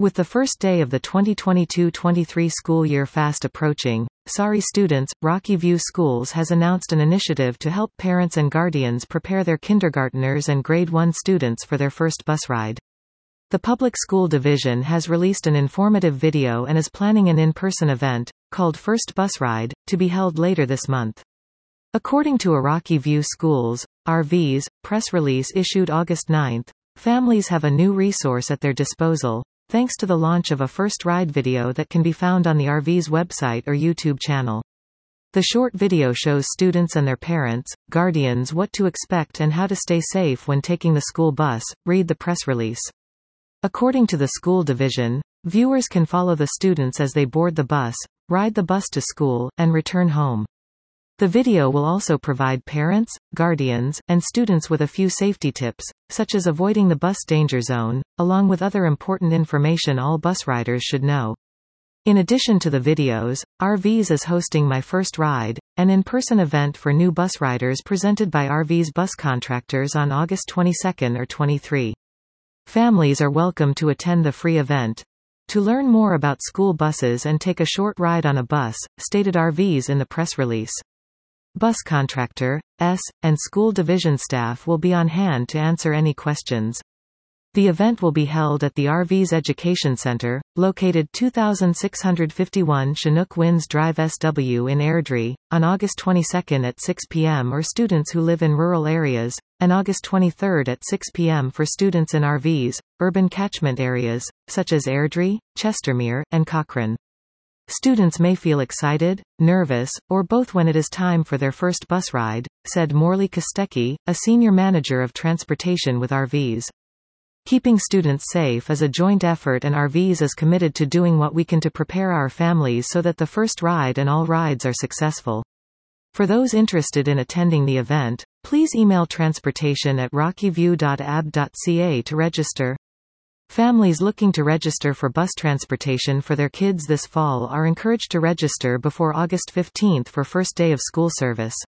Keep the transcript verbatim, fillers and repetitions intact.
With the first day of the twenty twenty-two twenty-three school year fast approaching, Sorry Students, Rocky View Schools has announced an initiative to help parents and guardians prepare their kindergarteners and grade one students for their first bus ride. The Public School Division has released an informative video and is planning an in-person event, called First Bus Ride, to be held later this month. According to a Rocky View Schools, R V's, press release issued August ninth, families have a new resource at their disposal, thanks to the launch of a first ride video that can be found on the R V's website or YouTube channel. The short video shows students and their parents, guardians what to expect and how to stay safe when taking the school bus, read the press release. According to the school division, viewers can follow the students as they board the bus, ride the bus to school, and return home. The video will also provide parents, guardians, and students with a few safety tips, such as avoiding the bus danger zone, along with other important information all bus riders should know. In addition to the videos, R V's is hosting My First Ride, an in-person event for new bus riders presented by R V's bus contractors on August twenty-second or twenty-third. Families are welcome to attend the free event. To learn more about school buses and take a short ride on a bus, stated R V's in the press release. Bus contractor, S, and school division staff will be on hand to answer any questions. The event will be held at the R V's Education Center, located two thousand six hundred fifty-one Chinook Winds Drive S W in Airdrie, on August twenty-second at six p m or students who live in rural areas, and August twenty-third at six p m for students in R V's, urban catchment areas, such as Airdrie, Chestermere, and Cochrane. Students may feel excited, nervous, or both when it is time for their first bus ride, said Morley Kostecki, a senior manager of transportation with R V's. Keeping students safe is a joint effort and R V's is committed to doing what we can to prepare our families so that the first ride and all rides are successful. For those interested in attending the event, please email transportation at rockyview dot a b dot c a to register. Families looking to register for bus transportation for their kids this fall are encouraged to register before August fifteenth for first day of school service.